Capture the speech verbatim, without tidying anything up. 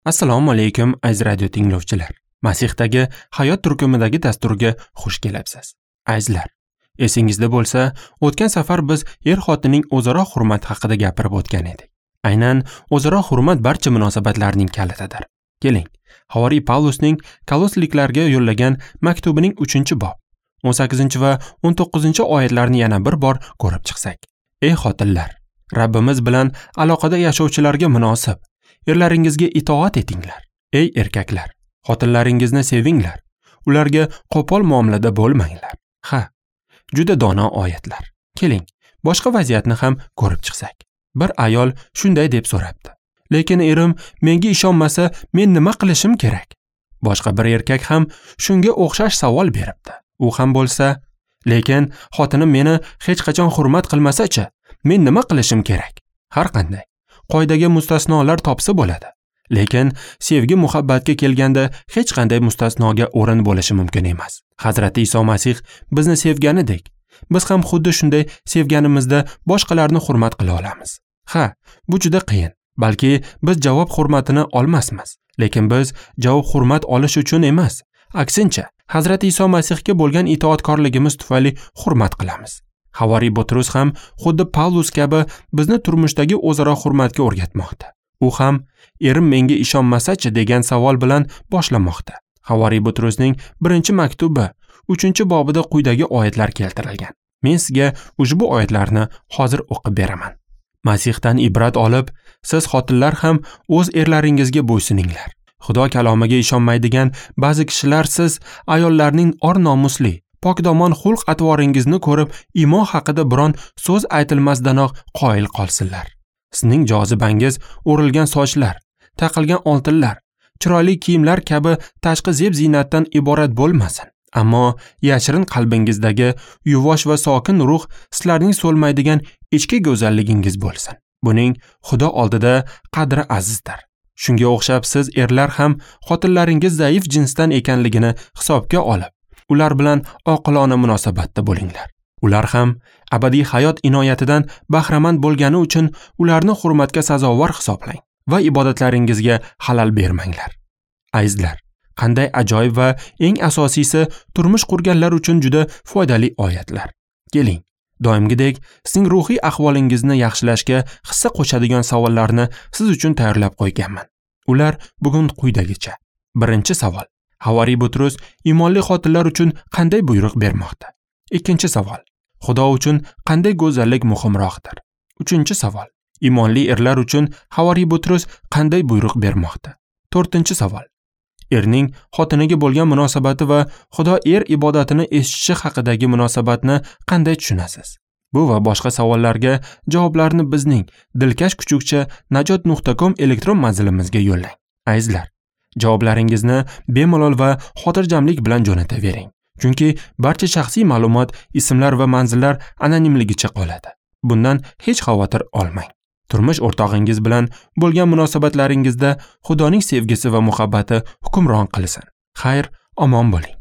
Assalomu alaykum aziz radio tinglovchilar. Masixdagi hayot turkumidagi dasturga xush kelibsiz. Azizlar, esingizda bo'lsa, o'tgan safar biz er-xotinning o'zaro hurmat haqida gapirib o'tgan edik. Aynan o'zaro hurmat barcha munosabatlarning kalitidir. Keling, Havariy Pavlusning Kolosliklarga yo'llagan maktubining uchinchi bob, o'n sakkizinchi va o'n to'qqizinchi oyatlarni yana bir bor ko'rib chiqsak. Ey xotinlar, Rabbimiz bilan aloqada yashovchilarga munosib erlaringizga itoat etinglar. Ey erkaklar, xotinlaringizni sevinglar. Ularga qo'pol muomalada bo'lmanglar. Ha, juda dono oyatlar. Keling, boshqa vaziyatni ham ko'rib chiqsak. Bir ayol shunday deb so'rabdi: "Lekin erim menga ishonmasa, men nima qilishim kerak?" Boshqa bir erkak ham shunga o'xshash savol beribdi. U ham bo'lsa: "Lekin xotinim meni hech qachon hurmat qilmasa-chi, men nima qilishim kerak?" Har qanday qoidaga mustasnolar topsa bo'ladi. Lekin sevgi muhabbatga kelganda hech qanday mustasnoga o'rin bo'lishi mumkin emas. Hazrati Iso Masih bizni sevganidek, biz ham xuddi shunday sevganimizda boshqalarni hurmat qila olamiz. Ha, bu juda qiyin. Balki biz javob hurmatini olmasmiz. Lekin biz javob hurmat olish uchun emas, aksincha, Hazrati Iso Masihga bo'lgan itoatkorligimiz tufayli hurmat qilamiz. Havariy Butrus ham xuddi Pavlus kabi bizni turmushdagi o'zaro hurmatga o'rgatmoqda. U ham erim menga ishonmasa-chi degan savol bilan boshlamoqda. Havariy Butrusning birinchi maktubi uchinchi bobida quyidagi oyatlar keltirilgan. Men sizga ushbu oyatlarni hozir o'qib beraman. Masihdan ibrat olib, siz xotinlar ham o'z erlaringizga bo'ysuninglar. Xudo kalomiga ishonmaydigan ba'zi kishilar siz ayollarning or-nomusli, pokdomon xulq-atvoringizni ko'rib, iymon haqida biron so'z aytilmasdanoq qoyil qolsinlar. Sizning jozibangiz o'rilgan sochlar, taqilgan oltinlar, chiroyli kiyimlar kabi tashqi zeb-ziynatdan iborat bo'lmasin. Ammo yashirin qalbingizdagi yuvosh va sokin ruh sizlarning so'lmaydigan ichki go'zalligingiz bo'lsin. Buning Xudo oldida qadri azizdir. Shunga o'xshab siz erlar ham xotinlaringiz zaif jinsdan ekanligini hisobga olib, ular bilan oqilona munosabatda bo'linglar. Ular ham abadiy hayot inoyatidan bahramand bo'lgani uchun ularni hurmatga sazovor hisoblang va ibodatlaringizga xalal bermanglar. Azizlar, qanday ajoyib va eng asosiysi turmush qurganlar uchun juda foydali oyatlar. Keling, doimgidek sizning ruhiy ahvolingizni yaxshilashga hissa qo'shadigan savollarni siz uchun tayyorlab qo'yganman. Ular bugun quyidagicha. Birinchi savol: Havariy Butrus iymonli xotinlar uchun qanday buyruq bermoqda? Ikkinchi savol: Xudo uchun qanday go'zallik muhimroqdir? Uchinchi savol: iymonli erlar uchun Havariy Butrus qanday buyruq bermoqda? To'rtinchi savol: erning xotiniga bo'lgan munosabati va Xudo er ibodatini eshitishi haqidagi munosabatni qanday tushunasiz? Bu va boshqa savollarga javoblarni bizning dilkash kuchukcha najot nuqta com elektron manzilimizga yo'llang. Azizlar, javoblaringizni bemalol va xotirjamlik bilan jo'natavering. Chunki barcha shaxsiy ma'lumot, ismlar va manzillar anonimligicha qoladi. Bundan hech xavotir olmang. Turmush o'rtog'ingiz bilan bo'lgan munosabatlaringizda Xudoning sevgisi va muhabbati hukmron qilsin. Xayr, omon bo'ling.